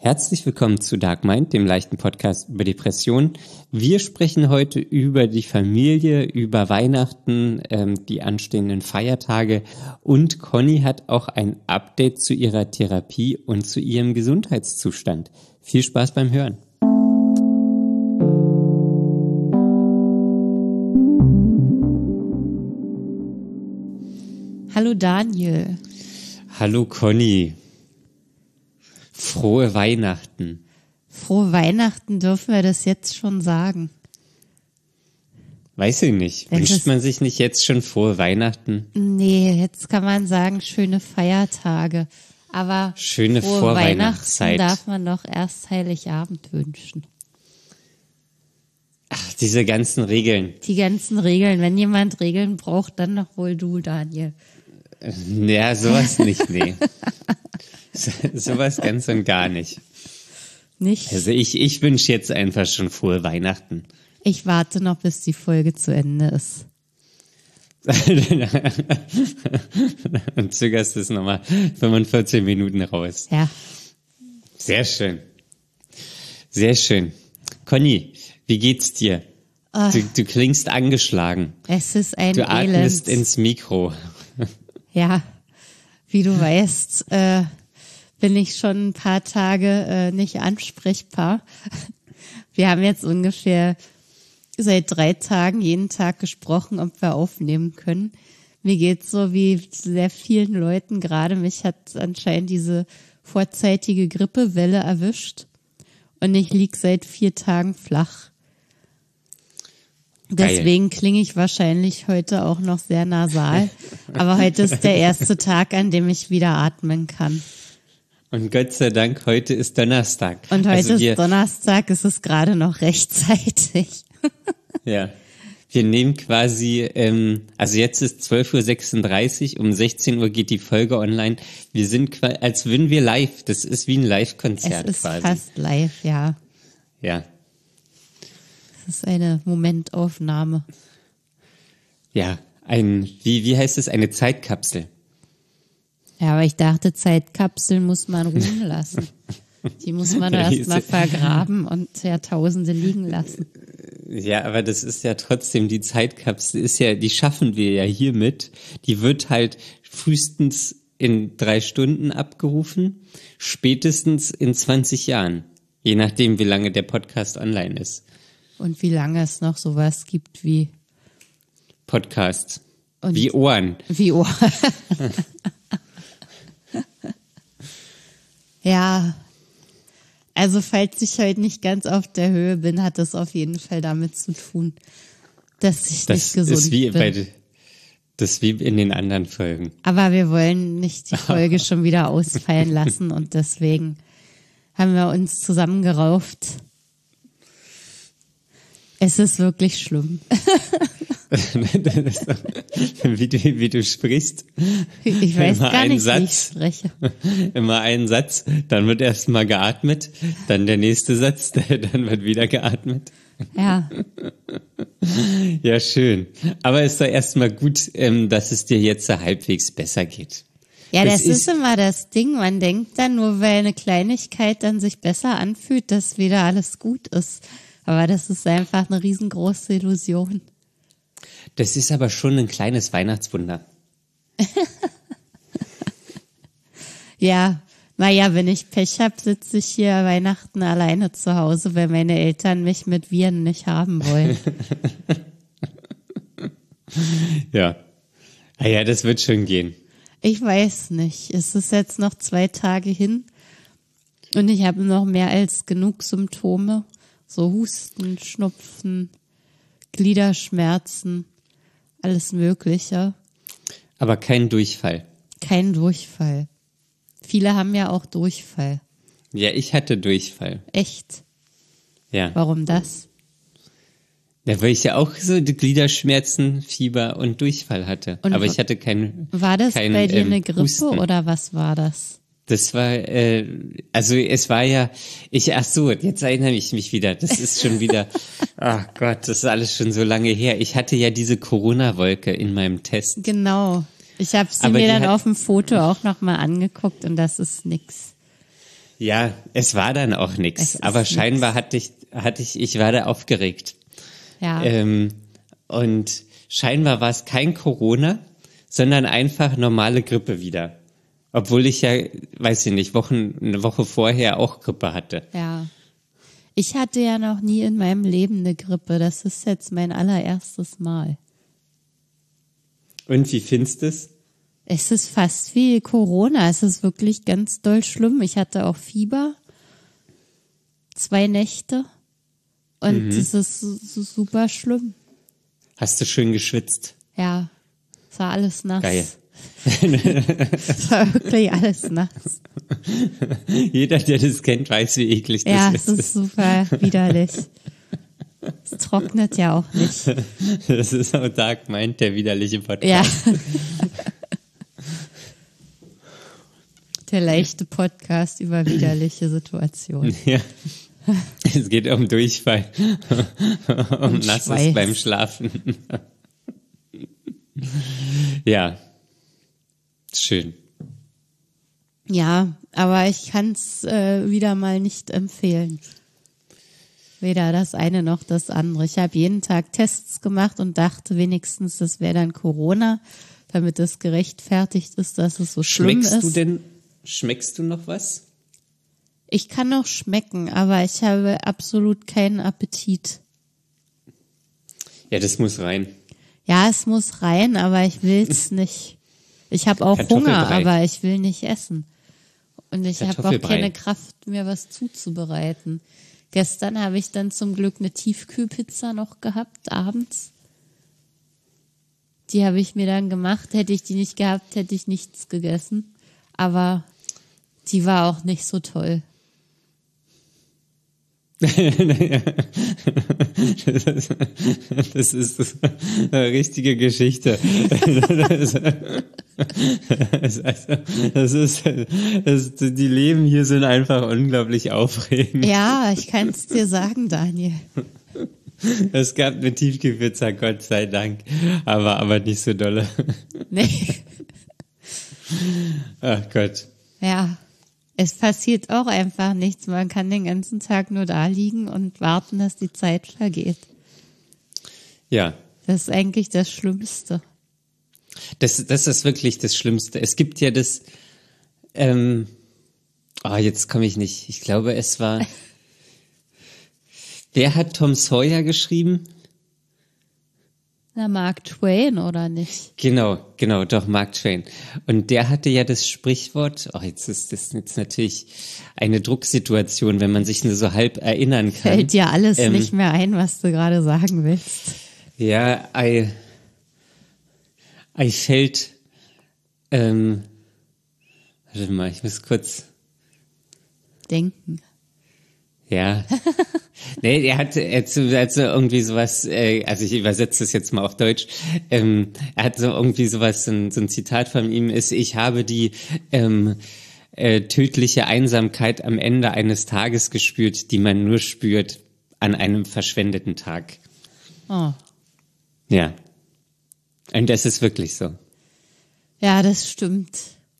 Herzlich willkommen zu Dark Mind, dem leichten Podcast über Depressionen. Wir sprechen heute über die Familie, über Weihnachten, die anstehenden Feiertage und Conny hat auch ein Update zu ihrer Therapie und zu ihrem Gesundheitszustand. Viel Spaß beim Hören. Hallo Daniel. Hallo Conny. Frohe Weihnachten. Frohe Weihnachten, dürfen wir das jetzt schon sagen? Weiß ich nicht. Wünscht man sich nicht jetzt schon frohe Weihnachten? Nee, jetzt kann man sagen, schöne Feiertage. Aber schöne frohe Vorweihnachtszeit darf man doch erst Heiligabend wünschen. Ach, diese ganzen Regeln. Die ganzen Regeln. Wenn jemand Regeln braucht, dann doch wohl du, Daniel. Ja, sowas nicht, nee. Sowas ganz und gar nicht. Nicht? Also ich wünsche jetzt einfach schon frohe Weihnachten. Ich warte noch, bis die Folge zu Ende ist. Und zögerst es nochmal 45 Minuten raus. Ja. Sehr schön. Sehr schön. Conny, wie geht's dir? Du klingst angeschlagen. Es ist ein Du atmest ins Mikro. Ja, wie du weißt, bin ich schon ein paar Tage nicht ansprechbar. Wir haben jetzt ungefähr seit 3 Tagen jeden Tag gesprochen, ob wir aufnehmen können. Mir geht's so wie sehr vielen Leuten gerade. Mich hat anscheinend diese vorzeitige Grippewelle erwischt und ich lieg seit 4 Tagen flach. Deswegen klinge ich wahrscheinlich heute auch noch sehr nasal. Aber heute ist der erste Tag, an dem ich wieder atmen kann. Und Gott sei Dank, heute ist Donnerstag. Und heute ist Donnerstag, es ist gerade noch rechtzeitig. Ja, wir nehmen quasi, also jetzt ist 12.36 Uhr, um 16 Uhr geht die Folge online. Wir sind quasi, als würden wir live, das ist wie ein Live-Konzert quasi. Es ist fast live, ja. Ja. Das ist eine Momentaufnahme. Ja, wie heißt es, eine Zeitkapsel. Ja, aber ich dachte, Zeitkapseln muss man ruhen lassen. Die muss man erstmal vergraben und Jahrtausende liegen lassen. Ja, aber das ist ja trotzdem, die Zeitkapsel ist ja, die schaffen wir ja hiermit. Die wird halt frühestens in 3 Stunden abgerufen, spätestens in 20 Jahren. Je nachdem, wie lange der Podcast online ist. Und wie lange es noch sowas gibt wie Podcasts. Und wie Ohren. Wie Ohren. Ja, also falls ich heute nicht ganz auf der Höhe bin, hat das auf jeden Fall damit zu tun, dass ich nicht gesund bin. Das ist wie in den anderen Folgen. Aber wir wollen nicht die Folge schon wieder ausfallen lassen und deswegen haben wir uns zusammengerauft. Es ist wirklich schlimm. wie du sprichst. Ich weiß gar nicht, wie ich spreche. Immer einen Satz, dann wird erst mal geatmet, dann der nächste Satz, dann wird wieder geatmet. Ja. Ja, schön. Aber es ist doch erstmal gut, dass es dir jetzt so halbwegs besser geht. Ja, das ist immer das Ding. Man denkt dann, nur weil eine Kleinigkeit dann sich besser anfühlt, dass wieder alles gut ist. Aber das ist einfach eine riesengroße Illusion. Das ist aber schon ein kleines Weihnachtswunder. Ja, naja, wenn ich Pech habe, sitze ich hier Weihnachten alleine zu Hause, weil meine Eltern mich mit Viren nicht haben wollen. Ja. Ah ja, das wird schon gehen. Ich weiß nicht. Es ist jetzt noch 2 Tage hin und ich habe noch mehr als genug Symptome. So Husten, Schnupfen, Gliederschmerzen, alles Mögliche. Aber kein Durchfall. Kein Durchfall. Viele haben ja auch Durchfall. Ja, ich hatte Durchfall. Echt? Ja. Warum das? Ja, weil ich ja auch so die Gliederschmerzen, Fieber und Durchfall hatte. Und aber ich hatte keinen. War das bei dir eine Grippe Husten. Oder was war das? Das war, also es war ja, jetzt erinnere ich mich wieder, das ist schon wieder, ach Gott, das ist alles schon so lange her. Ich hatte ja diese Corona-Wolke in meinem Test. Genau. Ich habe sie mir dann auf dem Foto auch nochmal angeguckt und das ist nix. Ja, es war dann auch Es nichts. ist Aber nix. scheinbar ich war da aufgeregt. Ja, Und scheinbar war es kein Corona, sondern einfach normale Grippe wieder. Obwohl ich ja, weiß ich nicht, eine Woche vorher auch Grippe hatte. ja. Ich hatte ja noch nie in meinem Leben eine Grippe. Das ist jetzt mein allererstes Mal. Und wie findest du es? Es ist fast wie Corona. Es ist wirklich ganz doll schlimm. Ich hatte auch Fieber. 2 Nächte. Und es ist super schlimm. Hast du schön geschwitzt? Ja, es war alles nass. Geil. Es war wirklich alles nass. Jeder, der das kennt, weiß, wie eklig das Ja, ist. es ist super widerlich. Es trocknet ja auch nicht. Das ist auch Dark Mind, der widerliche Podcast. Ja. Der leichte Podcast über widerliche Situationen. Ja. Es geht um Durchfall, um Nasses Schweiß. beim Schlafen. Ja, schön. Ja, aber ich kann es wieder mal nicht empfehlen. Weder das eine noch das andere. Ich habe jeden Tag Tests gemacht und dachte wenigstens, das wäre dann Corona, damit es gerechtfertigt ist, dass es so schlimm ist. Schmeckst du noch was? Ich kann noch schmecken, aber ich habe absolut keinen Appetit. Ja, das muss rein. Ja, es muss rein, aber ich will's nicht. Ich habe auch Hunger, Kartoffelbrei. aber ich will nicht essen. Und ich habe auch Kartoffelbrei. keine Kraft, mir was zuzubereiten. Gestern habe ich dann zum Glück eine Tiefkühlpizza noch gehabt, abends. Die habe ich mir dann gemacht. Hätte ich die nicht gehabt, hätte ich nichts gegessen. Aber die war auch nicht so toll. Das ist eine richtige Geschichte. Die Leben hier sind einfach unglaublich aufregend. Ja, ich kann es dir sagen, Daniel. Es gab eine Tiefkühlpizza, Gott sei Dank, aber nicht so dolle. Nee. Ach Gott. Ja, es passiert auch einfach nichts. Man kann den ganzen Tag nur da liegen und warten, dass die Zeit vergeht. Ja, Das ist eigentlich das Schlimmste. das ist wirklich das Schlimmste. Es gibt ja das, jetzt komme ich nicht. Ich glaube, es war, wer hat Tom Sawyer geschrieben? Na, Mark Twain, oder nicht? Genau, doch, Mark Twain. Und der hatte ja das Sprichwort, jetzt ist das jetzt natürlich eine Drucksituation, wenn man sich nur so halb erinnern kann. Fällt dir alles nicht mehr ein, was du gerade sagen willst? Ja, I felt, warte mal, ich muss kurz, Denken. ja. Nee, er hat so irgendwie sowas, also ich übersetze das jetzt mal auf Deutsch, er hat so irgendwie sowas, so ein Zitat von ihm ist, ich habe die tödliche Einsamkeit am Ende eines Tages gespürt, die man nur spürt an einem verschwendeten Tag. Oh. Ja. Und das ist wirklich so. Ja, das stimmt.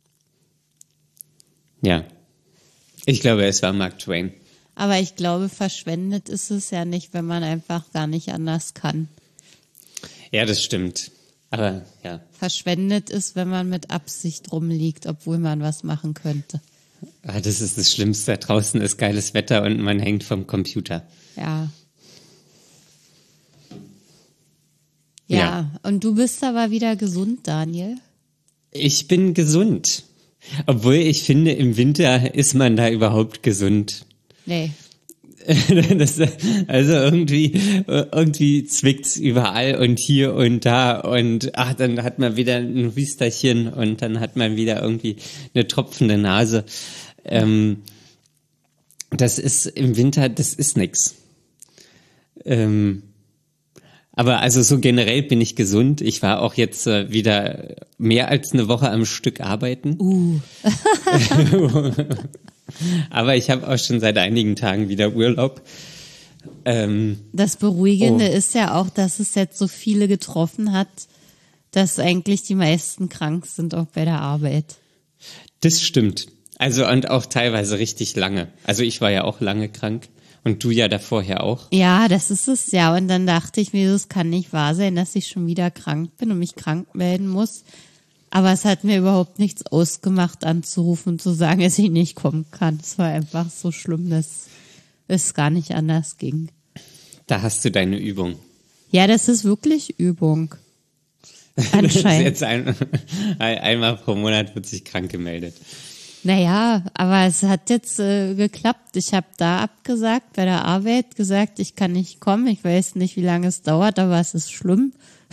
Ja. Ich glaube, es war Mark Twain. Aber ich glaube, verschwendet ist es ja nicht, wenn man einfach gar nicht anders kann. Ja, das stimmt. Aber ja. Verschwendet ist, wenn man mit Absicht rumliegt, obwohl man was machen könnte. Das ist das Schlimmste. Draußen ist geiles Wetter und man hängt vom Computer. Ja. Ja. Ja, und du bist aber wieder gesund, Daniel. Ich bin gesund. Obwohl ich finde, im Winter ist man da überhaupt gesund. Nee. Also irgendwie zwickt's überall und hier und da und dann hat man wieder ein Hüsterchen und dann hat man wieder irgendwie eine tropfende Nase. Das ist im Winter, das ist nix. Aber also so generell bin ich gesund. Ich war auch jetzt wieder mehr als eine Woche am Stück arbeiten. Aber ich habe auch schon seit einigen Tagen wieder Urlaub. Das Beruhigende ist ja auch, dass es jetzt so viele getroffen hat, dass eigentlich die meisten krank sind, auch bei der Arbeit. Das stimmt. Also und auch teilweise richtig lange. Also ich war ja auch lange krank und du ja davor ja auch. Ja, das ist es ja. Und dann dachte ich mir, es kann nicht wahr sein, dass ich schon wieder krank bin und mich krank melden muss. Aber es hat mir überhaupt nichts ausgemacht, anzurufen und zu sagen, dass ich nicht kommen kann. Es war einfach so schlimm, dass es gar nicht anders ging. Da hast du deine Übung. Ja, das ist wirklich Übung. Anscheinend. Jetzt einmal pro Monat wird sich krank gemeldet. Naja, aber es hat jetzt geklappt. Ich habe da abgesagt, bei der Arbeit gesagt, ich kann nicht kommen. Ich weiß nicht, wie lange es dauert, aber es ist schlimm.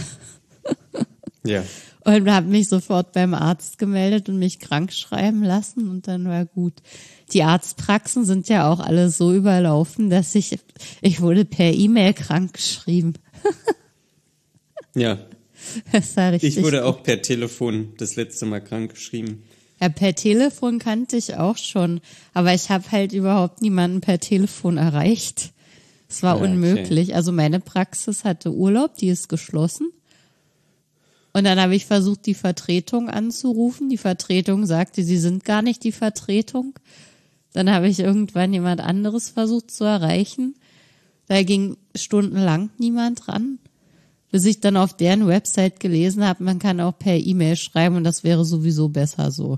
Ja. Und habe mich sofort beim Arzt gemeldet und mich krank schreiben lassen und dann war gut. Die Arztpraxen sind ja auch alle so überlaufen, dass ich wurde per E-Mail krank geschrieben. Ja. Das war richtig. Ich wurde auch per Telefon das letzte Mal krank geschrieben. Ja, per Telefon kannte ich auch schon, aber ich habe halt überhaupt niemanden per Telefon erreicht. Es war unmöglich. Okay. Also meine Praxis hatte Urlaub, die ist geschlossen. Und dann habe ich versucht, die Vertretung anzurufen. Die Vertretung sagte, sie sind gar nicht die Vertretung. Dann habe ich irgendwann jemand anderes versucht zu erreichen. Da ging stundenlang niemand ran, bis ich dann auf deren Website gelesen habe, man kann auch per E-Mail schreiben und das wäre sowieso besser so.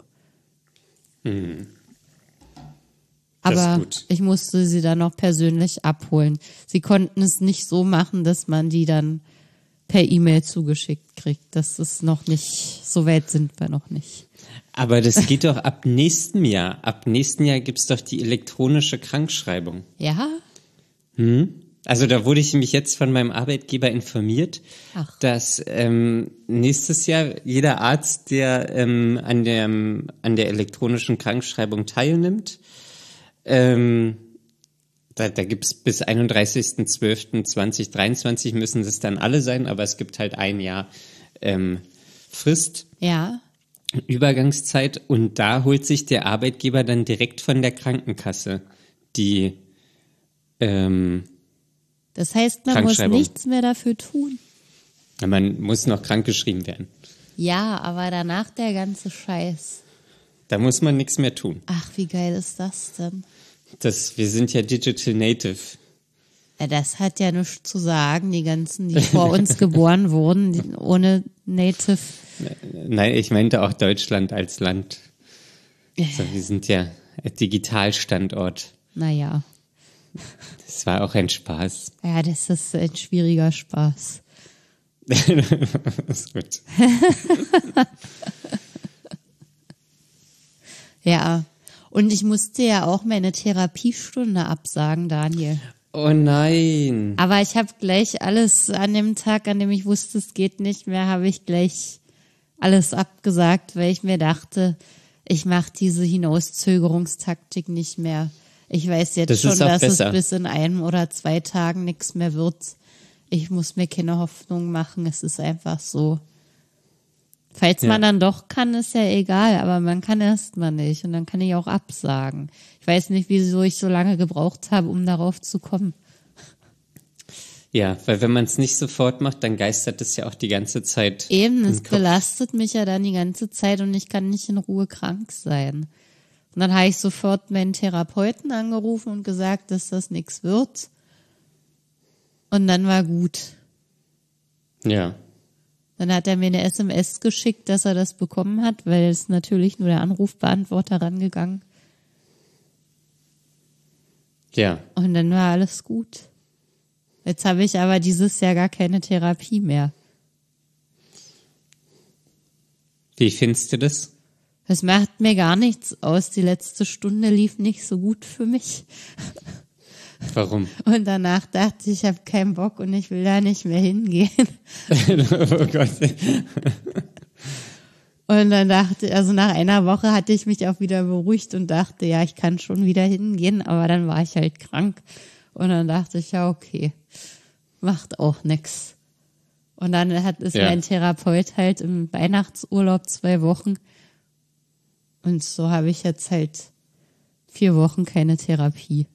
Aber ich musste sie dann noch persönlich abholen. Sie konnten es nicht so machen, dass man die dann per E-Mail zugeschickt kriegt. Das ist noch nicht, so weit sind wir noch nicht. Aber das geht doch ab nächstem Jahr. Ab nächsten Jahr gibt's doch die elektronische Krankschreibung. Ja? Also da wurde ich mich jetzt von meinem Arbeitgeber informiert, dass nächstes Jahr jeder Arzt, der an der elektronischen Krankschreibung teilnimmt, da gibt's bis 31.12.2023 müssen es dann alle sein, aber es gibt halt ein Jahr Frist. Ja. Übergangszeit und da holt sich der Arbeitgeber dann direkt von der Krankenkasse die das heißt, man muss nichts mehr dafür tun. Man muss noch krankgeschrieben werden. Ja, aber danach der ganze Scheiß. Da muss man nichts mehr tun. Ach, wie geil ist das denn? Wir sind ja Digital Native. Ja, das hat ja nichts zu sagen, die ganzen, die vor uns geboren wurden, ohne Native. Nein, ich meinte auch Deutschland als Land. Also, wir sind ja Digitalstandort. Naja. Das war auch ein Spaß. Ja, das ist ein schwieriger Spaß. Das ist gut. Ja, und ich musste ja auch meine Therapiestunde absagen, Daniel. Oh nein. Aber ich habe gleich alles an dem Tag, an dem ich wusste, es geht nicht mehr, habe ich gleich alles abgesagt, weil ich mir dachte, ich mache diese Hinauszögerungstaktik nicht mehr. Ich weiß jetzt schon, dass besser. Es bis in 1 oder 2 Tagen nichts mehr wird. Ich muss mir keine Hoffnung machen. Es ist einfach so. Falls man dann doch kann, ist ja egal, aber man kann erst mal nicht. Und dann kann ich auch absagen. Ich weiß nicht, wieso ich so lange gebraucht habe, um darauf zu kommen. Ja, weil wenn man es nicht sofort macht, dann geistert es ja auch die ganze Zeit. Eben, es belastet mich ja dann die ganze Zeit und ich kann nicht in Ruhe krank sein. Und dann habe ich sofort meinen Therapeuten angerufen und gesagt, dass das nichts wird. Und dann war gut. Ja. Dann hat er mir eine SMS geschickt, dass er das bekommen hat, weil es natürlich nur der Anrufbeantworter rangegangen. Ja. Und dann war alles gut. Jetzt habe ich aber dieses Jahr gar keine Therapie mehr. Wie findest du das? Es macht mir gar nichts aus. Die letzte Stunde lief nicht so gut für mich. Warum? Und danach dachte ich habe keinen Bock und ich will da nicht mehr hingehen. Oh Gott. Und dann dachte, also nach einer Woche hatte ich mich auch wieder beruhigt und dachte, ja, ich kann schon wieder hingehen, aber dann war ich halt krank. Und dann dachte ich, ja, okay, macht auch nix. Und dann ist mein Therapeut halt im Weihnachtsurlaub 2 Wochen. Und so habe ich jetzt halt 4 Wochen keine Therapie.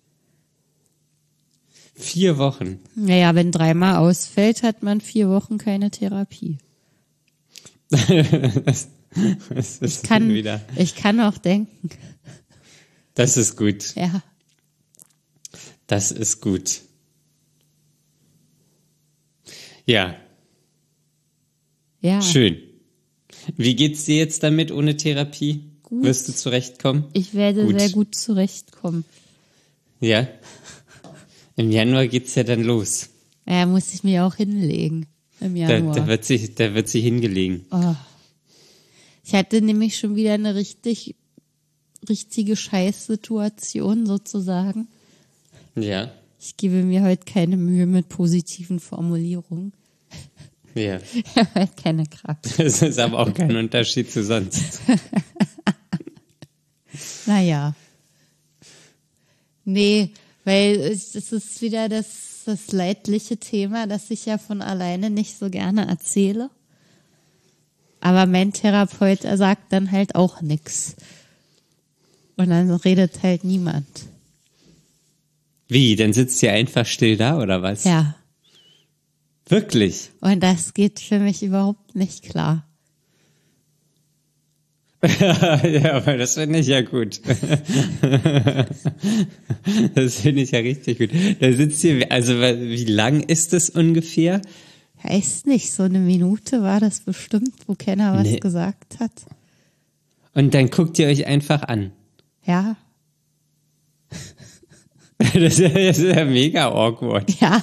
4 Wochen? Naja, wenn 3-mal ausfällt, hat man 4 Wochen keine Therapie. Das ist Ich kann auch denken. Das ist gut. Ja. Das ist gut. Ja. Ja. Schön. Wie geht's dir jetzt damit ohne Therapie? Gut. Wirst du zurechtkommen? Ich werde sehr gut zurechtkommen. Ja. Im Januar geht's ja dann los. Ja, muss ich mir auch hinlegen. Im Januar. Da wird sie hingelegen. Oh. Ich hatte nämlich schon wieder eine richtige Scheißsituation sozusagen. Ja. Ich gebe mir heute keine Mühe mit positiven Formulierungen. Ja. Ich habe halt keine Kraft. Das ist aber auch kein Unterschied zu sonst. Naja. Nee, weil es ist wieder das leidliche Thema, das ich ja von alleine nicht so gerne erzähle. Aber mein Therapeut, er sagt dann halt auch nix. Und dann redet halt niemand. Wie? Dann sitzt ihr einfach still da, oder was? Ja. Wirklich? Und das geht für mich überhaupt nicht klar. Ja, aber das finde ich ja gut. Das finde ich ja richtig gut. Da sitzt ihr, also wie lang ist es ungefähr? Weiß nicht, so eine Minute war das bestimmt, wo keiner was gesagt hat. Und dann guckt ihr euch einfach an. Ja. Das ist ja mega awkward. Ja.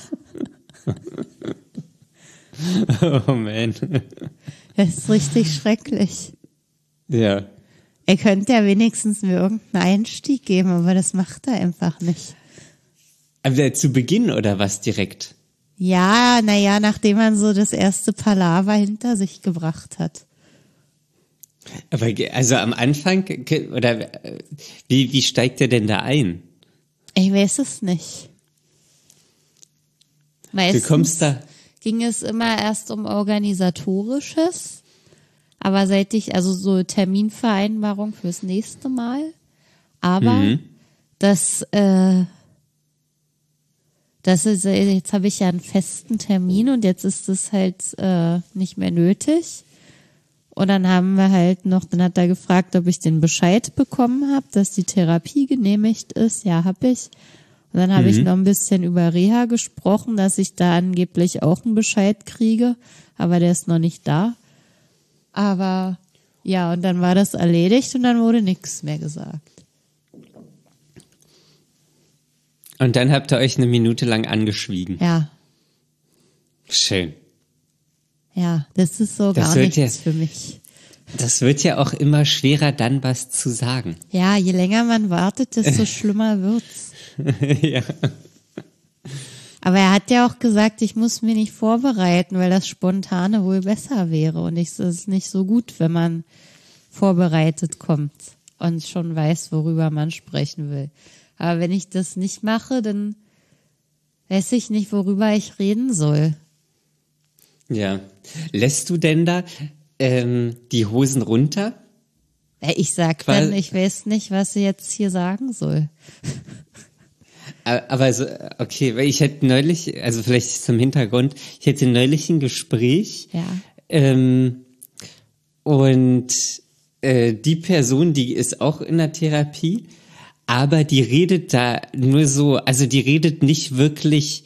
Oh man. Das ist richtig schrecklich. Ja. Er könnte ja wenigstens mir irgendeinen Einstieg geben, aber das macht er einfach nicht. Aber zu Beginn oder was direkt? Ja, naja, nachdem man so das erste Palaver hinter sich gebracht hat. Aber also am Anfang, oder wie steigt er denn da ein? Ich weiß es nicht. Meistens Du kommst da. ging es immer erst um Organisatorisches. Aber also so Terminvereinbarung fürs nächste Mal. Aber das ist, jetzt habe ich ja einen festen Termin und jetzt ist es halt nicht mehr nötig. Und dann haben wir halt noch, dann hat er gefragt, ob ich den Bescheid bekommen habe, dass die Therapie genehmigt ist. Ja, habe ich. Und dann habe ich noch ein bisschen über Reha gesprochen, dass ich da angeblich auch einen Bescheid kriege, aber der ist noch nicht da. Aber ja, und dann war das erledigt und dann wurde nichts mehr gesagt. Und dann habt ihr euch eine Minute lang angeschwiegen. Ja. Schön. Ja, das ist so gar nichts für mich. Das wird ja auch immer schwerer, dann was zu sagen. Ja, je länger man wartet, desto schlimmer wird's. Ja. Aber er hat ja auch gesagt, ich muss mich nicht vorbereiten, weil das Spontane wohl besser wäre. Und es ist nicht so gut, wenn man vorbereitet kommt und schon weiß, worüber man sprechen will. Aber wenn ich das nicht mache, dann weiß ich nicht, worüber ich reden soll. Ja. Lässt du denn da die Hosen runter? Ich sag dann, ich weiß nicht, was ich jetzt hier sagen soll. Aber so, okay, weil ich hätte neulich, also vielleicht zum Hintergrund, ich hätte neulich ein Gespräch. Ja. Und die Person, die ist auch in der Therapie, aber die redet da nur so, also die redet nicht wirklich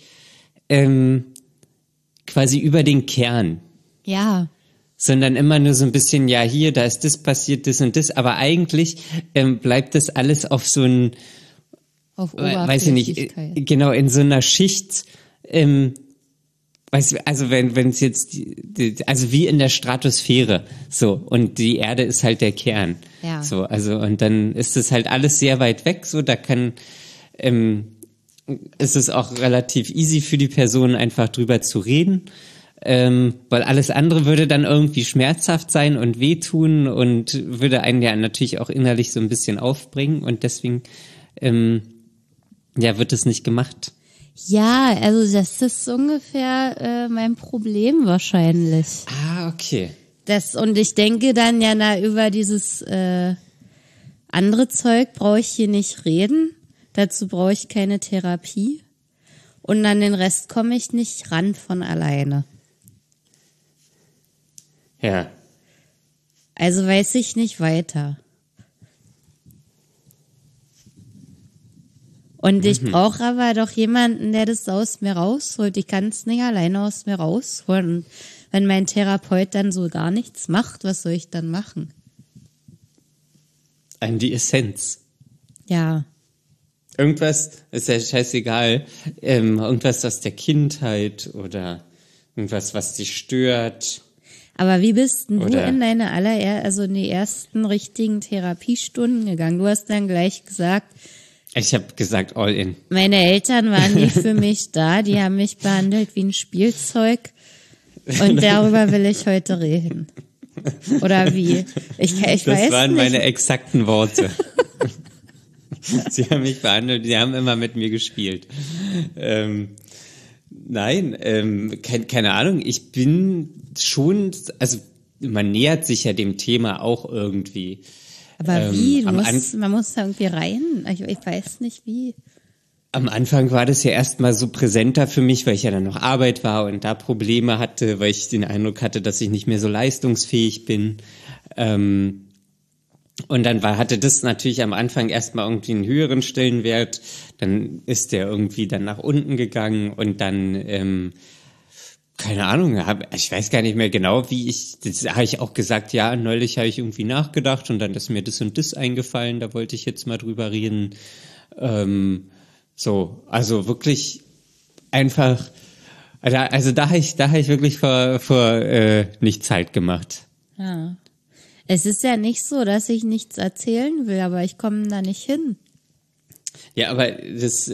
quasi über den Kern. Ja. Sondern immer nur so ein bisschen, ja, hier, da ist das passiert, das und das, aber eigentlich bleibt das alles auf so ein, auf weiß ich nicht, genau, in so einer Schicht, also wenn es jetzt, also wie in der Stratosphäre, so, und die Erde ist halt der Kern. Ja. So, also, und dann ist es halt alles sehr weit weg, so, da ist es auch relativ easy für die Person, einfach drüber zu reden. Weil alles andere würde dann irgendwie schmerzhaft sein und wehtun und würde einen ja natürlich auch innerlich so ein bisschen aufbringen und deswegen wird es nicht gemacht. Ja, also das ist ungefähr mein Problem wahrscheinlich. Ah, okay. Und ich denke dann ja, über dieses andere Zeug brauche ich hier nicht reden. Dazu brauche ich keine Therapie. Und an den Rest komme ich nicht ran von alleine. Ja. Also weiß ich nicht weiter. Und ich brauche aber doch jemanden, der das aus mir rausholt. Ich kann es nicht alleine aus mir rausholen. Und wenn mein Therapeut dann so gar nichts macht, was soll ich dann machen? An die Essenz. Ja. Irgendwas, ist ja scheißegal, irgendwas aus der Kindheit oder irgendwas, was dich stört. Aber wie bist denn du Oder- in deine also in die ersten richtigen Therapiestunden gegangen? Du hast dann gleich gesagt, Ich habe gesagt, all in. meine Eltern waren nie für mich da, die haben mich behandelt wie ein Spielzeug und darüber will ich heute reden. Oder wie? Ich Das weiß waren nicht. meine exakten Worte. Sie haben mich behandelt, sie haben immer mit mir gespielt. Nein, keine Ahnung, ich bin schon, also man nähert sich ja dem Thema auch irgendwie. Aber wie? am Man muss da irgendwie rein. Ich weiß nicht wie. Am Anfang war das ja erstmal so präsenter für mich, weil ich ja dann noch Arbeit war und da Probleme hatte, weil ich den Eindruck hatte, dass ich nicht mehr so leistungsfähig bin. Und dann hatte das natürlich am Anfang erstmal irgendwie einen höheren Stellenwert. Dann ist der irgendwie dann nach unten gegangen und dann, keine Ahnung, ich weiß gar nicht mehr genau, das habe ich auch gesagt, ja, neulich habe ich irgendwie nachgedacht und dann ist mir das und das eingefallen, da wollte ich jetzt mal drüber reden. So, also wirklich einfach, also da habe ich wirklich vor nicht Zeit gemacht. Ja. Es ist ja nicht so, dass ich nichts erzählen will, aber ich komme da nicht hin. Ja, aber das,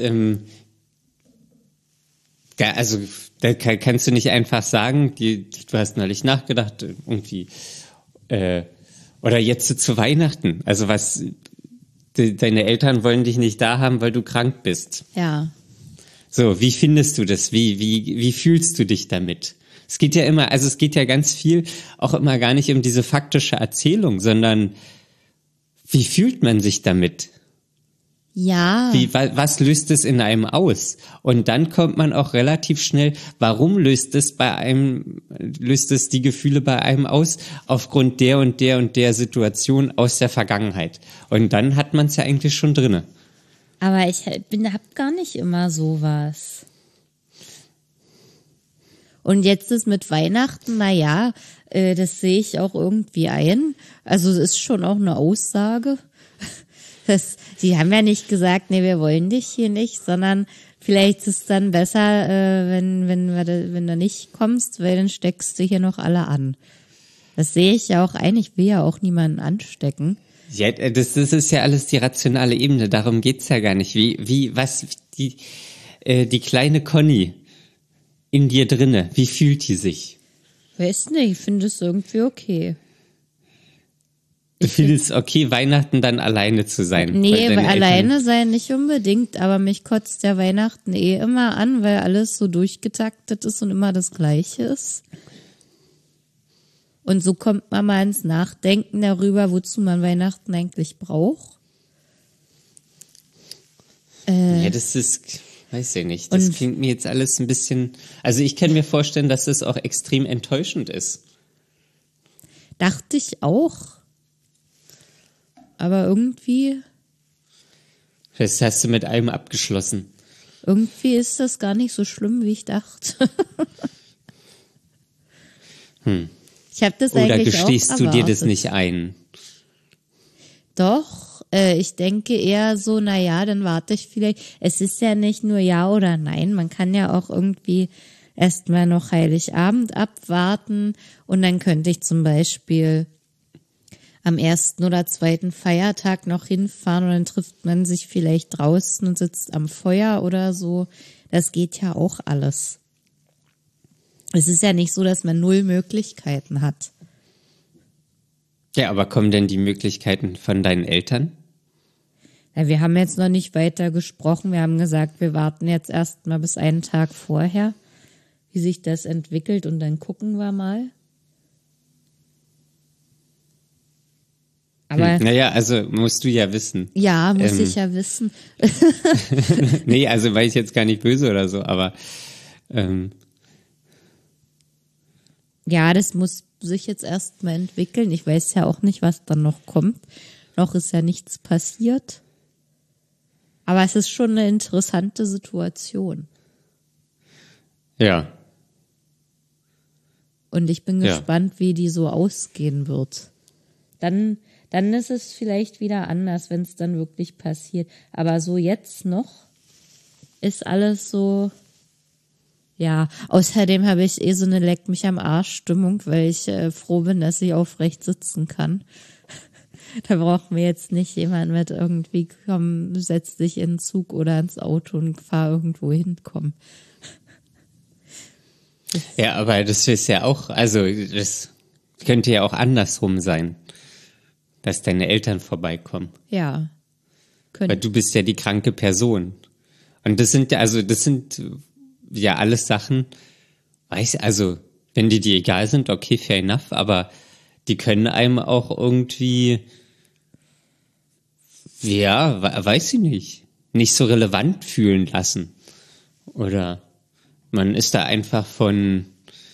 also da kannst du nicht einfach sagen, du hast neulich nachgedacht, irgendwie, oder jetzt zu Weihnachten, also deine Eltern wollen dich nicht da haben, weil du krank bist. Ja. So, wie findest du das? Wie fühlst du dich damit? Es geht ja ganz viel auch immer gar nicht um diese faktische Erzählung, sondern wie fühlt man sich damit? Ja. Was löst es in einem aus? Und dann kommt man auch relativ schnell, warum löst es die Gefühle bei einem aus? Aufgrund der und der und der Situation aus der Vergangenheit. Und dann hat man es ja eigentlich schon drinne. Aber ich hab gar nicht immer sowas. Und jetzt ist mit Weihnachten, naja, das sehe ich auch irgendwie ein. Also es ist schon auch eine Aussage. Die haben ja nicht gesagt, nee, wir wollen dich hier nicht, sondern vielleicht ist es dann besser, wenn du nicht kommst, weil dann steckst du hier noch alle an. Das sehe ich ja auch ein. Ich will ja auch niemanden anstecken. Ja, das ist ja alles die rationale Ebene. Darum geht's ja gar nicht. Die kleine Conny in dir drinne, wie fühlt die sich? Weiß nicht, ich finde es irgendwie okay. Du findest okay, Weihnachten dann alleine zu sein? Nee, weil alleine sein nicht unbedingt, aber mich kotzt ja Weihnachten immer an, weil alles so durchgetaktet ist und immer das Gleiche ist. Und so kommt man mal ins Nachdenken darüber, wozu man Weihnachten eigentlich braucht. Ja, das ist, weiß ich nicht, das klingt mir jetzt alles ein bisschen, also ich kann mir vorstellen, dass das auch extrem enttäuschend ist. Dachte ich auch. Aber irgendwie Das hast du mit allem abgeschlossen. Irgendwie ist das gar nicht so schlimm, wie ich dachte. Ich habe das Oder eigentlich auch gestehst du dir das erwartet. nicht ein? Doch, ich denke eher so, naja, dann warte ich vielleicht. Es ist ja nicht nur ja oder nein, man kann ja auch irgendwie erstmal noch Heiligabend abwarten und dann könnte ich zum Beispiel am 1. oder 2. Feiertag noch hinfahren und dann trifft man sich vielleicht draußen und sitzt am Feuer oder so. Das geht ja auch alles. Es ist ja nicht so, dass man 0 Möglichkeiten hat. Ja, aber kommen denn die Möglichkeiten von deinen Eltern? Ja, wir haben jetzt noch nicht weiter gesprochen. Wir haben gesagt, wir warten jetzt erst mal bis einen Tag vorher, wie sich das entwickelt und dann gucken wir mal. Aber Naja, also musst du ja wissen. ja, muss ich ja wissen. Nee, also war ich jetzt gar nicht böse oder so, aber Ja, das muss sich jetzt erstmal entwickeln. Ich weiß ja auch nicht, was dann noch kommt. Noch ist ja nichts passiert. Aber es ist schon eine interessante Situation. Ja. Und ich bin gespannt, wie die so ausgehen wird. Dann ist es vielleicht wieder anders, wenn es dann wirklich passiert. Aber so jetzt noch ist alles so, ja. Außerdem habe ich so eine Leck mich am Arsch Stimmung, weil ich froh bin, dass ich aufrecht sitzen kann. Da braucht mir jetzt nicht jemand mit irgendwie, komm, setz dich in den Zug oder ins Auto und fahr irgendwo hinkommen. Ja, aber das ist ja auch, also das könnte ja auch andersrum sein, dass deine Eltern vorbeikommen. Ja. Weil du bist ja die kranke Person. Und das sind ja alles Sachen, also wenn die dir egal sind, okay, fair enough, aber die können einem auch irgendwie, ja, weiß ich nicht so relevant fühlen lassen. Oder man ist da einfach von,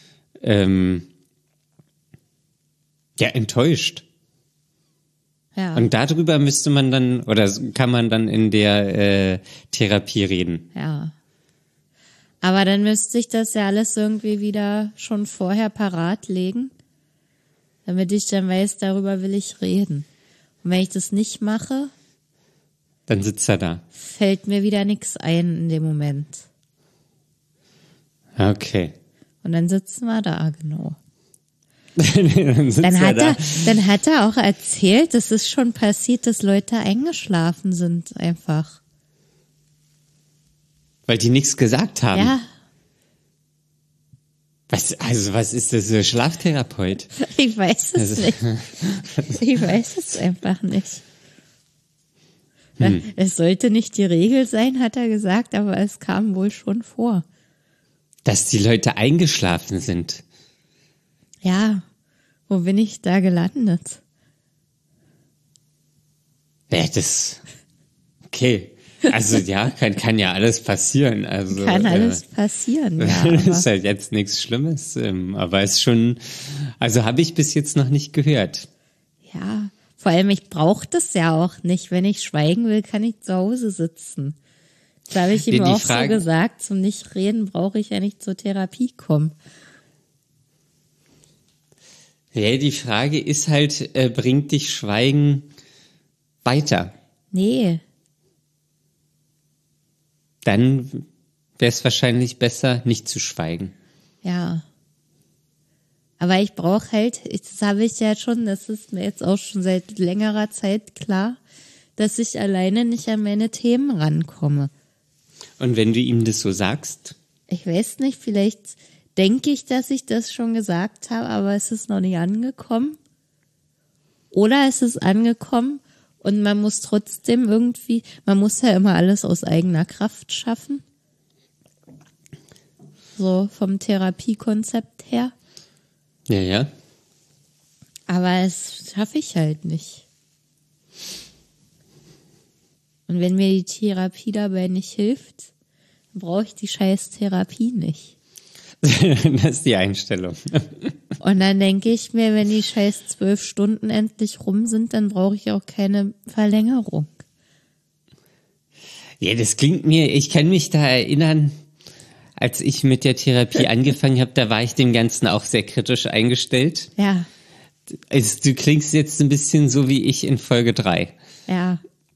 enttäuscht. Ja. Und darüber müsste man dann, oder kann man dann in der Therapie reden. Ja. Aber dann müsste ich das ja alles irgendwie wieder schon vorher parat legen, damit ich dann weiß, darüber will ich reden. Und wenn ich das nicht mache, dann sitzt er da. Fällt mir wieder nichts ein in dem Moment. Okay. Und dann sitzen wir da, genau. dann hat er auch erzählt, es ist schon passiert, dass Leute eingeschlafen sind einfach. Weil die nichts gesagt haben. Ja. Was ist das für Schlaftherapeut? Ich weiß es nicht. Ich weiß es einfach nicht. Es sollte nicht die Regel sein, hat er gesagt, aber es kam wohl schon vor. Dass die Leute eingeschlafen sind. Ja, wo bin ich da gelandet? Ja, okay. Also ja, kann ja alles passieren. Also, kann alles passieren, ja. Das ist halt jetzt nichts Schlimmes, aber es ist schon, also habe ich bis jetzt noch nicht gehört. Ja, vor allem ich brauche das ja auch nicht. Wenn ich schweigen will, kann ich zu Hause sitzen. Das habe ich ihm auch so gesagt, zum Nichtreden brauche ich ja nicht zur Therapie kommen. Ja, die Frage ist halt, bringt dich Schweigen weiter? Nee. Dann wäre es wahrscheinlich besser, nicht zu schweigen. Ja. Aber ich brauche halt, das habe ich ja schon, das ist mir jetzt auch schon seit längerer Zeit klar, dass ich alleine nicht an meine Themen rankomme. Und wenn du ihm das so sagst? Ich weiß nicht, vielleicht denke ich, dass ich das schon gesagt habe, aber es ist noch nicht angekommen. Oder es ist angekommen und man muss trotzdem irgendwie, man muss ja immer alles aus eigener Kraft schaffen. So vom Therapiekonzept her. Ja. Aber es schaffe ich halt nicht. Und wenn mir die Therapie dabei nicht hilft, dann brauche ich die scheiß Therapie nicht. Das ist die Einstellung. Und dann denke ich mir, wenn die scheiß 12 Stunden endlich rum sind, dann brauche ich auch keine Verlängerung. Ja, das klingt mir, ich kann mich da erinnern, als ich mit der Therapie angefangen habe, da war ich dem Ganzen auch sehr kritisch eingestellt. Ja. Du klingst jetzt ein bisschen so wie ich in Folge 3. Ja.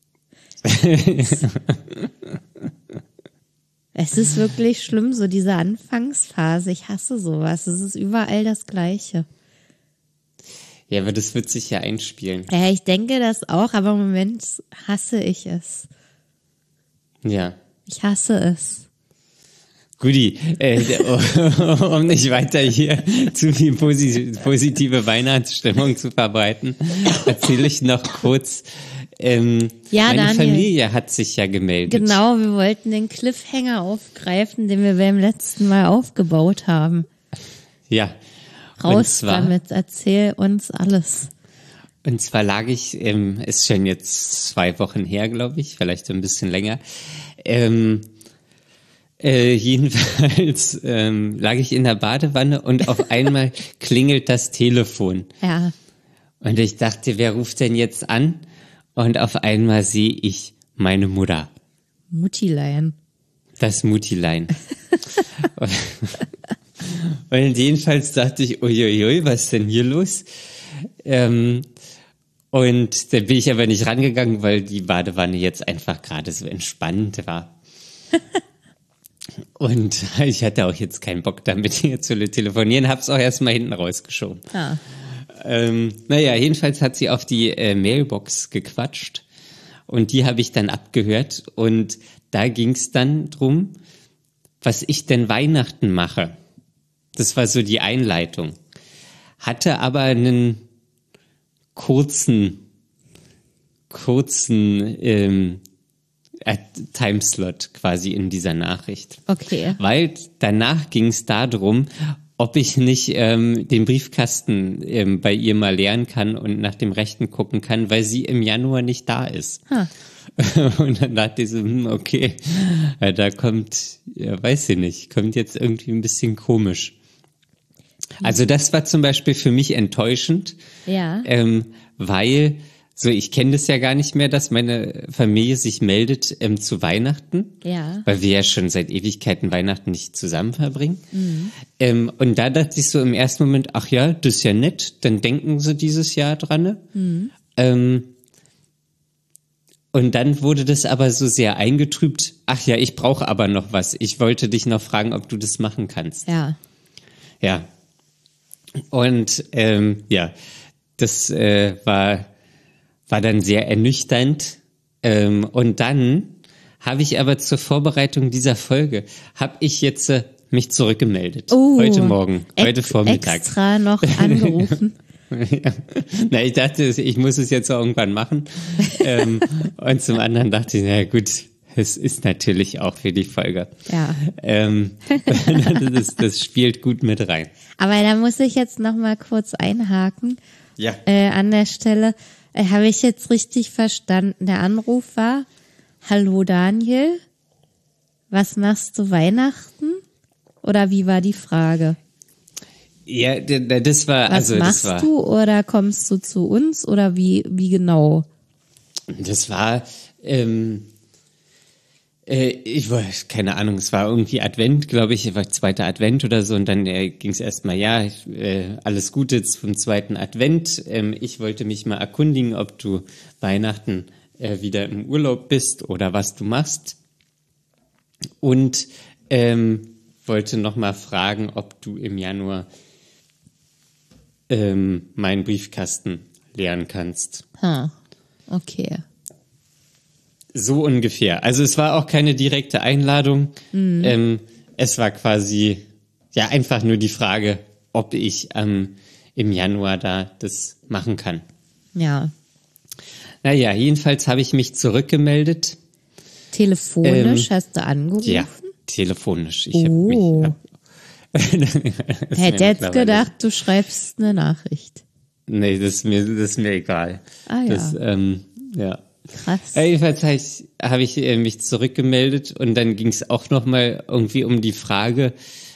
Es ist wirklich schlimm, so diese Anfangsphase. Ich hasse sowas. Es ist überall das Gleiche. Ja, aber das wird sich ja einspielen. Ja, ich denke das auch, aber im Moment hasse ich es. Ja. Ich hasse es. Guti, um nicht weiter hier zu viel positive Weihnachtsstimmung zu verbreiten, erzähle ich noch kurz, meine Daniel, Familie hat sich ja gemeldet. Genau, wir wollten den Cliffhanger aufgreifen, den wir beim letzten Mal aufgebaut haben. Ja. Raus damit, erzähl uns alles. Und zwar lag ich, ist schon jetzt 2 Wochen her, glaube ich, vielleicht ein bisschen länger, Jedenfalls lag ich in der Badewanne und auf einmal klingelt das Telefon. Ja. Und ich dachte, wer ruft denn jetzt an? Und auf einmal sehe ich meine Mutter. Muttilein. Das Muttilein. Und jedenfalls dachte ich, uiuiui, was ist denn hier los? Und da bin ich aber nicht rangegangen, weil die Badewanne jetzt einfach gerade so entspannt war. Und ich hatte auch jetzt keinen Bock damit hier zu telefonieren, hab's auch erstmal hinten rausgeschoben. Ah. Jedenfalls hat sie auf die Mailbox gequatscht und die habe ich dann abgehört und da ging's dann drum, was ich denn Weihnachten mache. Das war so die Einleitung. Hatte aber einen kurzen Timeslot quasi in dieser Nachricht. Okay. Weil danach ging es darum, ob ich nicht den Briefkasten bei ihr mal leeren kann und nach dem Rechten gucken kann, weil sie im Januar nicht da ist. Und dann dachte ich so, okay, da kommt, ja, weiß ich nicht, kommt jetzt irgendwie ein bisschen komisch. Also das war zum Beispiel für mich enttäuschend, Ja. weil, so ich kenne das ja gar nicht mehr, dass meine Familie sich meldet zu Weihnachten, Ja. weil wir ja schon seit Ewigkeiten Weihnachten nicht zusammen verbringen. Und da dachte ich so im ersten Moment, ach ja, das ist ja nett, dann denken sie dieses Jahr dran. Und dann wurde das aber so sehr eingetrübt, ach ja, ich brauche aber noch was. Ich wollte dich noch fragen, ob du das machen kannst. Ja. Ja. Und das war dann sehr ernüchternd. Und dann habe ich aber zur Vorbereitung dieser Folge, habe ich jetzt mich zurückgemeldet. Heute Morgen, heute Vormittag. Extra noch angerufen. Ja. Na, ich dachte, ich muss es jetzt irgendwann machen. Und zum anderen dachte ich, na gut, es ist natürlich auch für die Folge. Ja. Das spielt gut mit rein. Aber da muss ich jetzt noch mal kurz einhaken. Ja. An der Stelle. Habe ich jetzt richtig verstanden? Der Anruf war, hallo Daniel, was machst du Weihnachten? Oder wie war die Frage? Ja, das war, Was also machst das war, du oder kommst du zu uns oder wie genau? das war, ich weiß, keine Ahnung, es war irgendwie Advent, glaube ich, war zweiter Advent oder so und dann ging es erstmal, ja, alles Gute zum zweiten Advent. Ich wollte mich mal erkundigen, ob du Weihnachten wieder im Urlaub bist oder was du machst. Und wollte noch mal fragen, ob du im Januar meinen Briefkasten leeren kannst. Okay. So ungefähr. Also es war auch keine direkte Einladung. Es war quasi ja einfach nur die Frage, ob ich im Januar da das machen kann. Ja. Naja, jedenfalls habe ich mich zurückgemeldet. Telefonisch hast du angerufen? Ja, telefonisch. Ich Oh. Hätte jetzt mittlerweile- gedacht, du schreibst eine Nachricht. Nee, das ist mir egal. Ah ja, Das, ja. krass. Jedenfalls habe ich mich zurückgemeldet und dann ging es auch nochmal irgendwie um die Frage,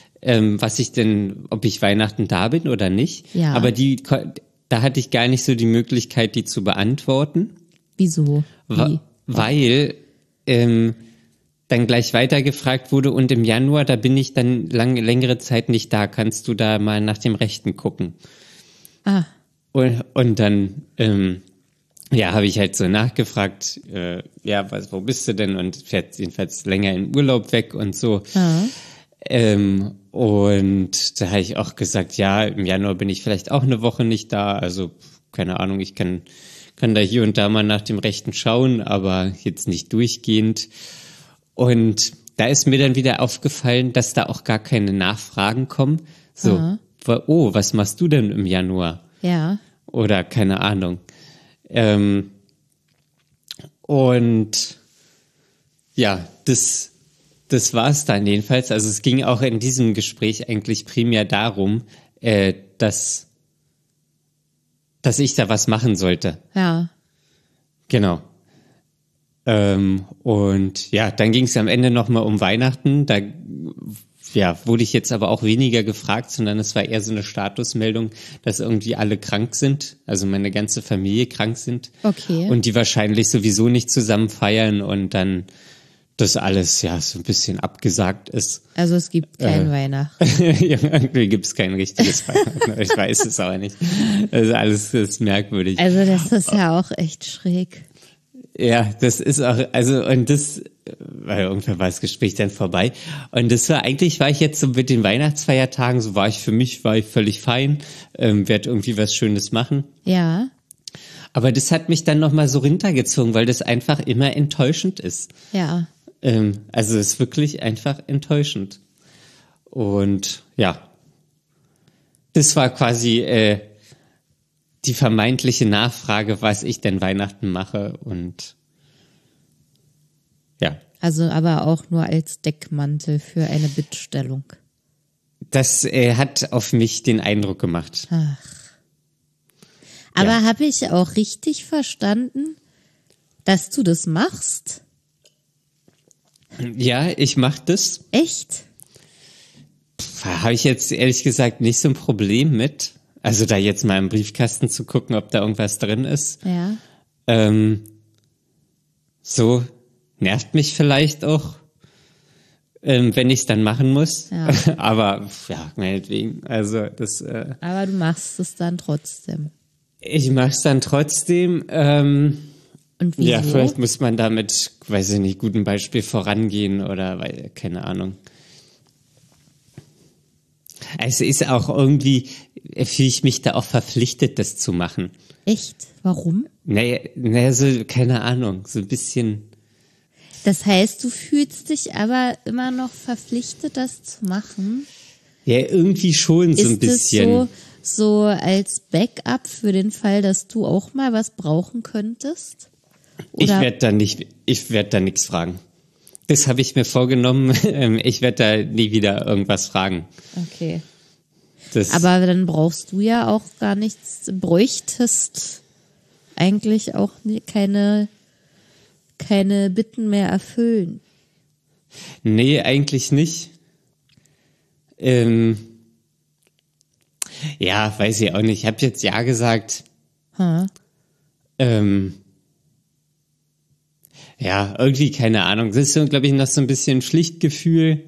ob ich Weihnachten da bin oder nicht. Ja. Aber da hatte ich gar nicht so die Möglichkeit, die zu beantworten, Wieso? Wie? weil dann gleich weitergefragt wurde und im Januar, da bin ich dann längere Zeit nicht da. Kannst du da mal nach dem Rechten gucken? Ah, Und dann habe ich halt so nachgefragt, wo bist du denn? Und fährt jedenfalls länger in Urlaub weg und so. Und da habe ich auch gesagt, ja, im Januar bin ich vielleicht auch eine Woche nicht da. Also, keine Ahnung, ich kann da hier und da mal nach dem Rechten schauen, aber jetzt nicht durchgehend. Und da ist mir dann wieder aufgefallen, dass da auch gar keine Nachfragen kommen. So, was machst du denn im Januar? ja. Oder keine Ahnung. Und ja, das war's dann jedenfalls. Also es ging auch in diesem Gespräch eigentlich primär darum, dass ich da was machen sollte. Ja. Genau. Und ja, dann ging es am Ende nochmal um Weihnachten. Da wurde ich jetzt aber auch weniger gefragt, sondern es war eher so eine Statusmeldung, dass irgendwie alle krank sind, also meine ganze Familie krank sind. Okay. Und die wahrscheinlich sowieso nicht zusammen feiern und dann das alles ja so ein bisschen abgesagt ist. Also es gibt kein Weihnachten. Ja, irgendwie gibt es kein richtiges Weihnachten. Ich weiß es auch nicht. Also alles ist merkwürdig. Also das ist ja auch echt schräg. Ja, das ist auch, also und das, weil irgendwann war das Gespräch dann vorbei. Und das war eigentlich, war ich jetzt so mit den Weihnachtsfeiertagen, so war ich völlig fein, werde irgendwie was Schönes machen. Ja. Aber das hat mich dann nochmal so runtergezogen, weil das einfach immer enttäuschend ist. Ja. Also es ist wirklich einfach enttäuschend. Und ja, das war quasi die vermeintliche Nachfrage, was ich denn Weihnachten mache und ja. Also aber auch nur als Deckmantel für eine Bittstellung. Das hat auf mich den Eindruck gemacht. Aber habe ich auch richtig verstanden, dass du das machst? Ja, ich mache das. Echt? Habe ich jetzt ehrlich gesagt nicht so ein Problem mit. Also da jetzt mal im Briefkasten zu gucken, ob da irgendwas drin ist. Ja. So nervt mich vielleicht auch, wenn ich es dann machen muss. Ja. Aber ja, meinetwegen. Also das. Aber du machst es dann trotzdem. Ich mache es dann trotzdem. Und wieso? Ja, vielleicht muss man damit, weiß ich nicht, gutem Beispiel vorangehen oder weil, keine Ahnung. Also ist auch irgendwie, fühle ich mich da auch verpflichtet, das zu machen. Echt? Warum? Naja, so, keine Ahnung, so ein bisschen. Das heißt, du fühlst dich aber immer noch verpflichtet, das zu machen? Ja, irgendwie schon so ein bisschen. Ist es so als Backup für den Fall, dass du auch mal was brauchen könntest? Oder? Ich werd da nichts fragen. Das habe ich mir vorgenommen. Ich werde da nie wieder irgendwas fragen. Okay. Aber dann brauchst du ja auch gar nichts, bräuchtest eigentlich auch keine Bitten mehr erfüllen. Nee, eigentlich nicht. Ja, weiß ich auch nicht. Ich habe jetzt ja gesagt. Ja, irgendwie keine Ahnung. Das ist so, glaube ich, noch so ein bisschen Pflichtgefühl.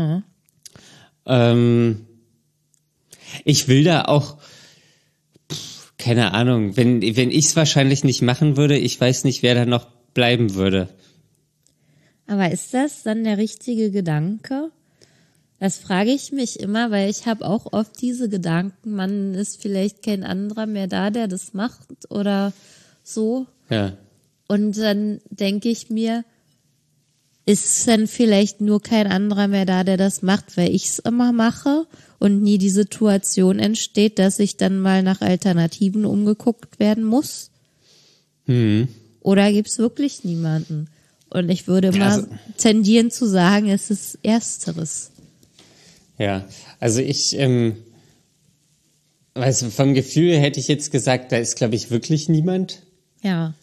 Ich will da auch, keine Ahnung, wenn ich es wahrscheinlich nicht machen würde, ich weiß nicht, wer da noch bleiben würde. Aber ist das dann der richtige Gedanke? Das frage ich mich immer, weil ich habe auch oft diese Gedanken, man ist vielleicht kein anderer mehr da, der das macht oder so. Ja. Und dann denke ich mir, ist dann vielleicht nur kein anderer mehr da, der das macht, weil ich es immer mache und nie die Situation entsteht, dass ich dann mal nach Alternativen umgeguckt werden muss? Oder gibt's wirklich niemanden? Und ich würde mal tendieren zu sagen, es ist Ersteres. Ja, also ich, also vom Gefühl hätte ich jetzt gesagt, da ist, glaube ich, wirklich niemand. Ja.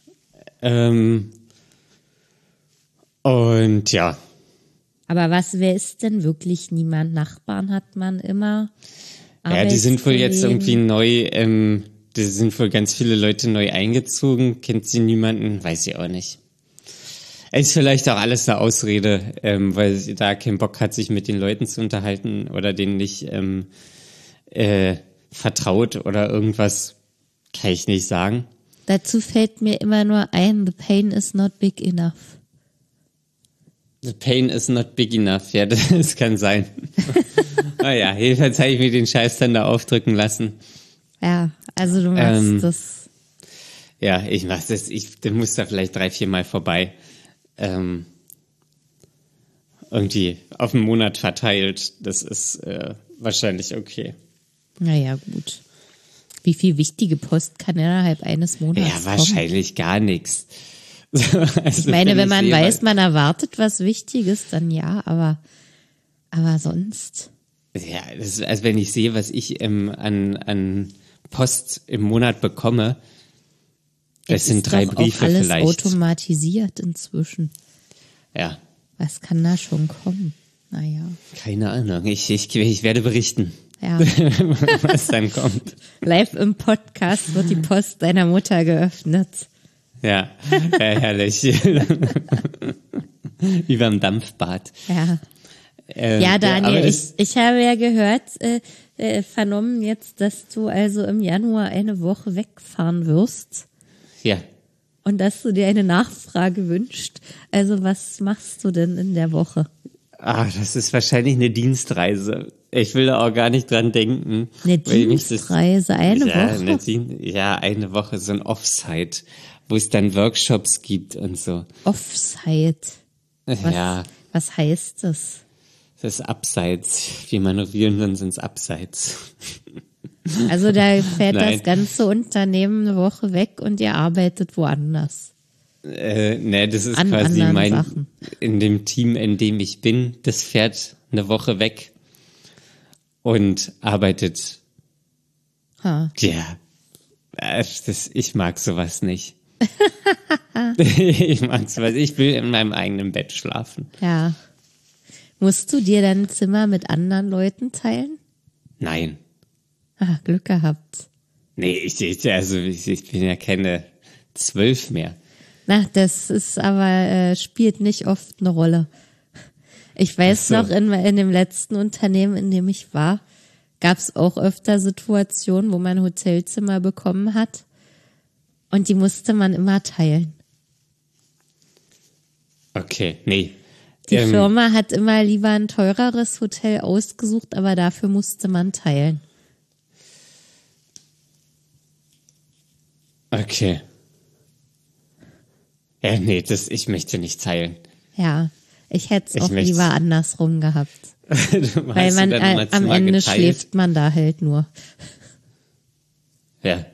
Und ja. Aber wer ist denn wirklich niemand? Nachbarn hat man immer. Ja, die sind wohl jetzt irgendwie neu, die sind wohl ganz viele Leute neu eingezogen. Kennt sie niemanden? Weiß ich auch nicht. Ist vielleicht auch alles eine Ausrede, weil sie da keinen Bock hat, sich mit den Leuten zu unterhalten oder denen nicht vertraut oder irgendwas. Kann ich nicht sagen. Dazu fällt mir immer nur ein, the pain is not big enough. The pain is not big enough. Ja, das kann sein. Naja, jedenfalls habe ich mir den Scheiß dann da aufdrücken lassen. Ja, also du machst das. Ja, ich mach das. Du musst da vielleicht 3-4 Mal vorbei. Irgendwie auf einen Monat verteilt. Das ist wahrscheinlich okay. Naja, gut. Wie viel wichtige Post kann innerhalb eines Monats Ja, wahrscheinlich kommen? gar nichts. Also ich meine, wenn man weiß, man erwartet was Wichtiges, dann ja, aber sonst. Ja, das ist, also wenn ich sehe, was ich an Post im Monat bekomme, Das sind ist 3 doch auch Briefe alles vielleicht. automatisiert inzwischen. Ja, Was kann da schon kommen? Naja, keine Ahnung. Ich werde berichten, ja. was dann kommt. Live im Podcast wird die Post deiner Mutter geöffnet. Ja, herrlich. Überm Dampfbad. Ja. Ja, Daniel, aber ich habe ja gehört, vernommen jetzt, dass du also im Januar eine Woche wegfahren wirst ja. und dass du dir eine Nachfrage wünschst. Also was machst du denn in der Woche? Das ist wahrscheinlich eine Dienstreise. Ich will da auch gar nicht dran denken. Eine weil mich das- Dienstreise, eine Woche? Eine Woche, so ein Offsite, wo es dann Workshops gibt und so. Offsite. Ja, Was heißt das? das ist abseits. Wir manövrieren uns ins Abseits. Also da fährt Nein. das ganze Unternehmen eine Woche weg und ihr arbeitet woanders. Das ist An quasi anderen Sachen. in dem Team, in dem ich bin, das fährt eine Woche weg und arbeitet. Ha. Ja, ich mag sowas nicht. Ich mag sowas. Ich will in meinem eigenen Bett schlafen. Ja. Musst du dir dein Zimmer mit anderen Leuten teilen? Nein. Glück gehabt. Nee, ich bin ja keine 12 mehr. Na, das ist aber, spielt nicht oft eine Rolle. Ich weiß Ach so. noch, in dem letzten Unternehmen, in dem ich war, gab es auch öfter Situationen, wo man Hotelzimmer bekommen hat. Und die musste man immer teilen. Okay, nee. Die Firma hat immer lieber ein teureres Hotel ausgesucht, aber dafür musste man teilen. Okay. Ja, nee, ich möchte nicht teilen. Ja, ich hätte es Ich auch möcht's- lieber andersrum gehabt. Du Weil hast man du dann immer am Zimmer Ende geteilt? schläft man da halt nur. Ja.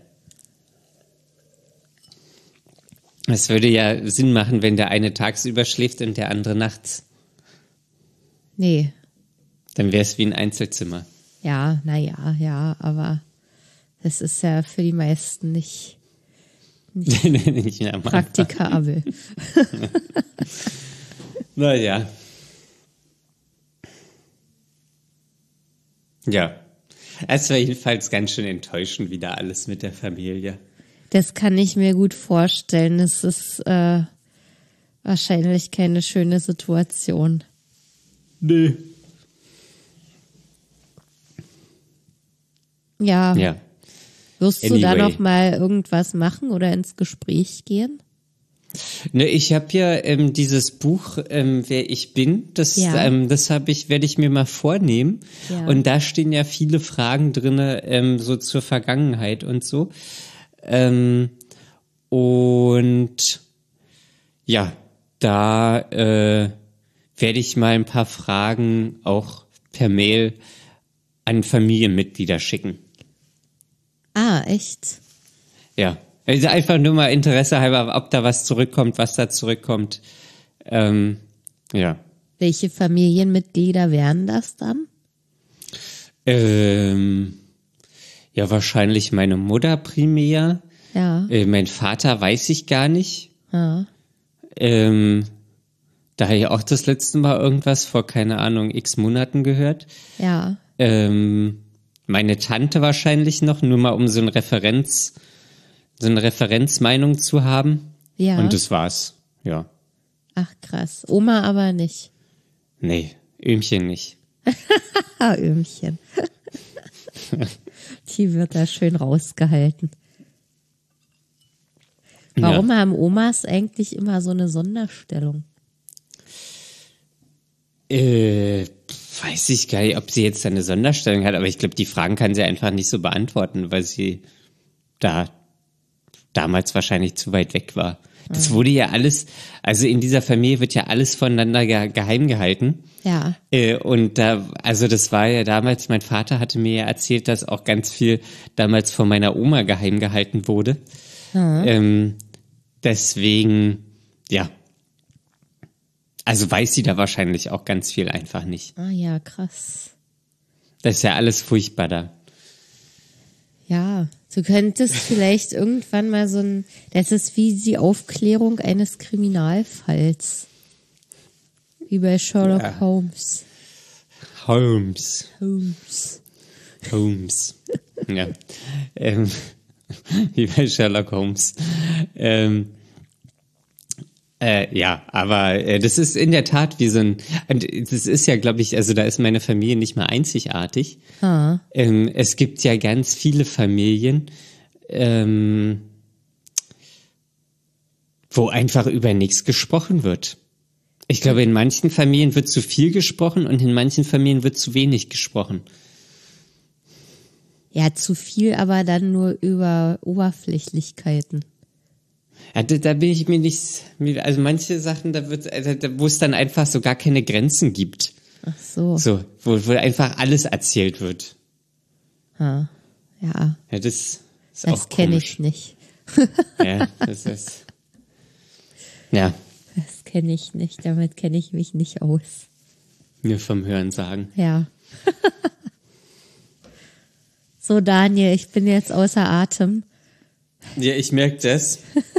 Es würde ja Sinn machen, wenn der eine tagsüber schläft und der andere nachts. Nee, Dann wäre es wie ein Einzelzimmer. ja, ja, aber das ist ja für die meisten nicht Nicht mehr am Anfang. praktikabel. Naja. Ja. Es war jedenfalls ganz schön enttäuschend wieder alles mit der Familie. Das kann ich mir gut vorstellen. Das ist wahrscheinlich keine schöne Situation. Nee. Ja, Ja. wirst du da Anyway. noch mal irgendwas machen oder ins Gespräch gehen? Ne, ich habe ja dieses Buch, Wer ich bin, das Ja. werde ich mir mal vornehmen. Ja. Und da stehen ja viele Fragen drinne, so zur Vergangenheit und so. Und ja, da werde ich mal ein paar Fragen auch per Mail an Familienmitglieder schicken. Echt? Ja, also einfach nur mal Interesse halber, ob da was zurückkommt, was da zurückkommt. Ja. Welche Familienmitglieder wären das dann? Ja, wahrscheinlich meine Mutter primär. Ja. Mein Vater weiß ich gar nicht. Ja. Da habe ich auch das letzte Mal irgendwas vor, keine Ahnung, x Monaten gehört. Ja. Meine Tante wahrscheinlich noch, nur mal um so eine Referenzmeinung zu haben. Ja. Und das war's. Ja. Ach krass. Oma aber nicht. Nee, Öhmchen nicht. Öhmchen. Die wird da schön rausgehalten. Warum haben Omas eigentlich immer so eine Sonderstellung? Weiß ich gar nicht, ob sie jetzt eine Sonderstellung hat, aber ich glaube, die Fragen kann sie einfach nicht so beantworten, weil sie da damals wahrscheinlich zu weit weg war. Das wurde ja alles, also in dieser Familie wird ja alles voneinander geheim gehalten. Ja. Und das war ja damals, mein Vater hatte mir ja erzählt, dass auch ganz viel damals von meiner Oma geheim gehalten wurde. Deswegen, ja. Also weiß sie da wahrscheinlich auch ganz viel einfach nicht. Ah ja, krass. Das ist ja alles furchtbar da. Ja, Du könntest vielleicht irgendwann mal das ist wie die Aufklärung eines Kriminalfalls. Wie bei Sherlock Holmes. Holmes. Ja. Wie bei Sherlock Holmes. Ja, aber das ist in der Tat wie das ist ja, glaube ich, also da ist meine Familie nicht mal einzigartig. Es gibt ja ganz viele Familien, wo einfach über nichts gesprochen wird. Ich glaube, in manchen Familien wird zu viel gesprochen und in manchen Familien wird zu wenig gesprochen. Ja, zu viel, aber dann nur über Oberflächlichkeiten. Ja, da bin ich mir nicht, also manche Sachen, wo es dann einfach so gar keine Grenzen gibt. Ach so. So, wo einfach alles erzählt wird. Ja. Ja, das ist das auch kenne komisch. ich nicht. Ja, das ist, ja. Das kenne ich nicht, damit kenne ich mich nicht aus. Nur vom Hören sagen. Ja. So, Daniel, ich bin jetzt außer Atem. Ja, ich merke das.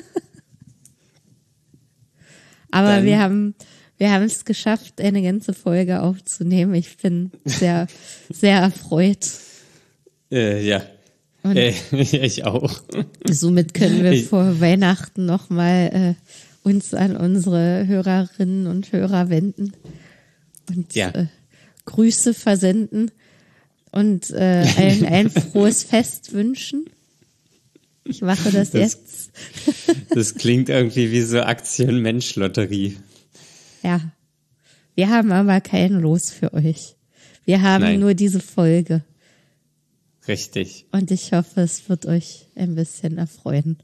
Aber Dann- wir haben es geschafft, eine ganze Folge aufzunehmen. Ich bin sehr, sehr erfreut. Ja. Und Ich auch. somit können wir vor Weihnachten nochmal uns an unsere Hörerinnen und Hörer wenden und Ja. Grüße versenden und ein frohes Fest wünschen. Ich mache das jetzt. Das klingt irgendwie wie so Aktien-Mensch-Lotterie. Ja. Wir haben aber kein Los für euch. Wir haben Nein. nur diese Folge. Richtig. Und ich hoffe, es wird euch ein bisschen erfreuen.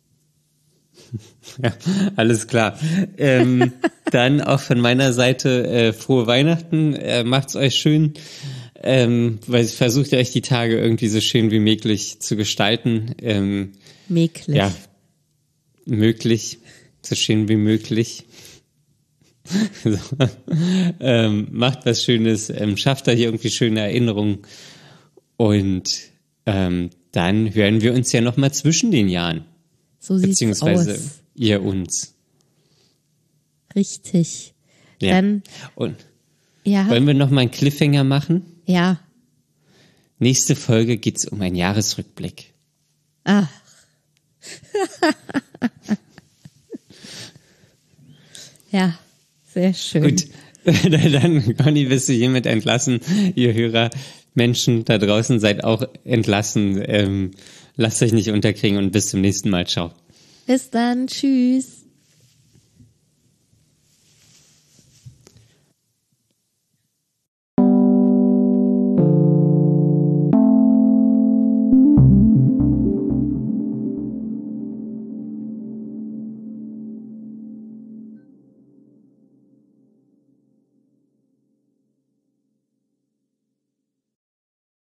Ja, alles klar. Dann auch von meiner Seite frohe Weihnachten. Macht's euch schön. Weil versucht euch die Tage irgendwie so schön wie möglich zu gestalten. Möglich. Ja, möglich. So schön wie möglich. So. Macht was Schönes. Schafft da hier irgendwie schöne Erinnerungen. Und dann hören wir uns ja nochmal zwischen den Jahren. So sieht's Beziehungsweise aus. ihr uns. Richtig. Ja. Dann, Und ja, wollen wir nochmal einen Cliffhanger machen? ja. Nächste Folge geht's um einen Jahresrückblick. Ach. Ja, sehr schön. Gut, dann, Conny, bist du hiermit entlassen. Ihr Hörer, Menschen da draußen, seid auch entlassen. Lasst euch nicht unterkriegen und bis zum nächsten Mal. Ciao. Bis dann. Tschüss.